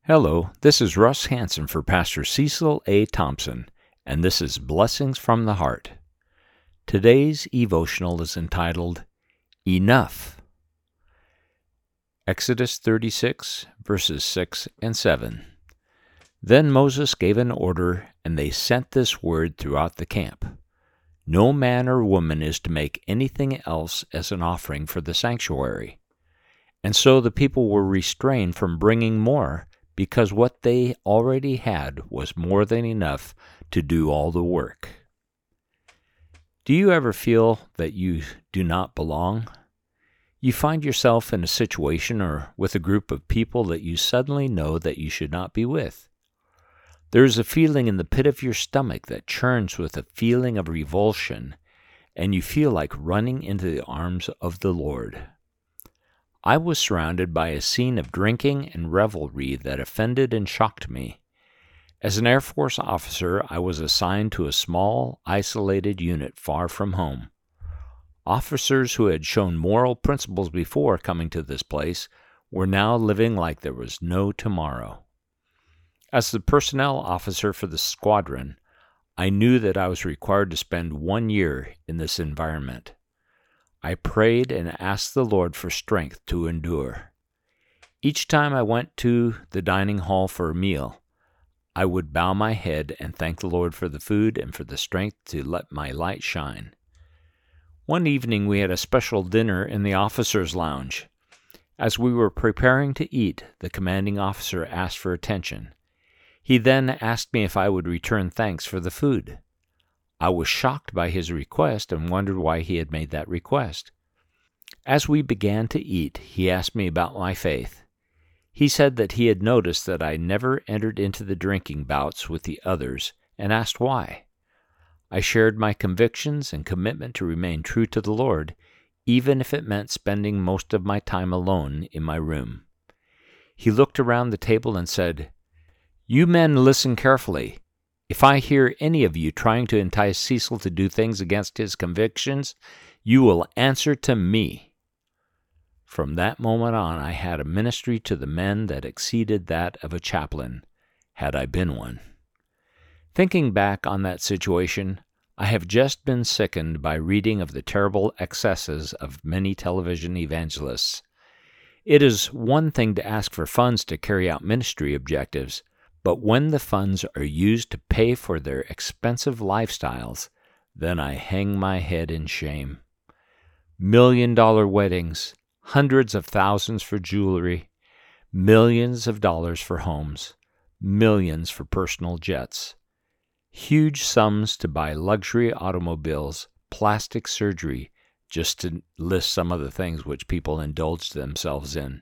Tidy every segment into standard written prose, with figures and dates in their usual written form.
Hello, this is Russ Hansen for Pastor Cecil A. Thompson, and this is Blessings from the Heart. Today's devotional is entitled, Enough. Exodus 36, verses 6 and 7. Then Moses gave an order, and they sent this word throughout the camp. No man or woman is to make anything else as an offering for the sanctuary. And so the people were restrained from bringing more, because what they already had was more than enough to do all the work. Do you ever feel that you do not belong? You find yourself in a situation or with a group of people that you suddenly know that you should not be with. There is a feeling in the pit of your stomach that churns with a feeling of revulsion, and you feel like running into the arms of the Lord. I was surrounded by a scene of drinking and revelry that offended and shocked me. As an Air Force officer, I was assigned to a small, isolated unit far from home. Officers who had shown moral principles before coming to this place were now living like there was no tomorrow. As the personnel officer for the squadron, I knew that I was required to spend 1 year in this environment. I prayed and asked the Lord for strength to endure. Each time I went to the dining hall for a meal, I would bow my head and thank the Lord for the food and for the strength to let my light shine. One evening we had a special dinner in the officers' lounge. As we were preparing to eat, the commanding officer asked for attention. He then asked me if I would return thanks for the food. I was shocked by his request and wondered why he had made that request. As we began to eat, he asked me about my faith. He said that he had noticed that I never entered into the drinking bouts with the others and asked why. I shared my convictions and commitment to remain true to the Lord, even if it meant spending most of my time alone in my room. He looked around the table and said, "You men listen carefully. If I hear any of you trying to entice Cecil to do things against his convictions, you will answer to me." From that moment on, I had a ministry to the men that exceeded that of a chaplain, had I been one. Thinking back on that situation, I have just been sickened by reading of the terrible excesses of many television evangelists. It is one thing to ask for funds to carry out ministry objectives, but when the funds are used to pay for their expensive lifestyles, then I hang my head in shame. $1,000,000 weddings, hundreds of thousands for jewelry, millions of dollars for homes, millions for personal jets, huge sums to buy luxury automobiles, plastic surgery, just to list some of the things which people indulge themselves in.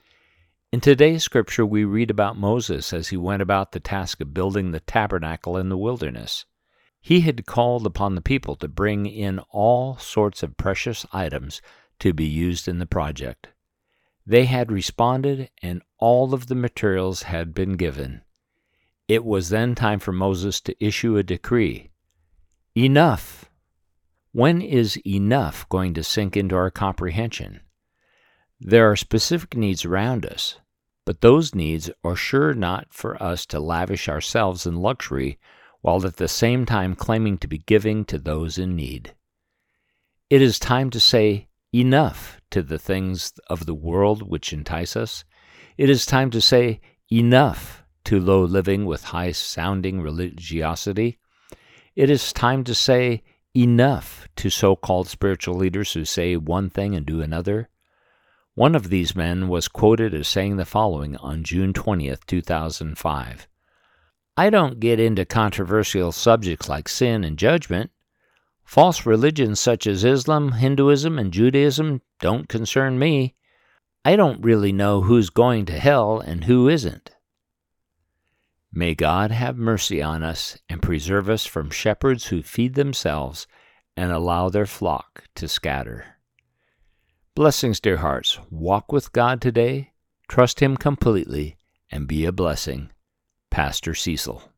In today's scripture, we read about Moses as he went about the task of building the tabernacle in the wilderness. He had called upon the people to bring in all sorts of precious items to be used in the project. They had responded, and all of the materials had been given. It was then time for Moses to issue a decree. Enough! When is enough going to sink into our comprehension? There are specific needs around us, but those needs are sure not for us to lavish ourselves in luxury while at the same time claiming to be giving to those in need. It is time to say enough to the things of the world which entice us. It is time to say enough to low living with high-sounding religiosity. It is time to say enough to so-called spiritual leaders who say one thing and do another. One of these men was quoted as saying the following on June 20th, 2005. "I don't get into controversial subjects like sin and judgment. False religions such as Islam, Hinduism, and Judaism don't concern me. I don't really know who's going to hell and who isn't." May God have mercy on us and preserve us from shepherds who feed themselves and allow their flock to scatter. Blessings, dear hearts. Walk with God today, trust Him completely, and be a blessing. Pastor Cecil.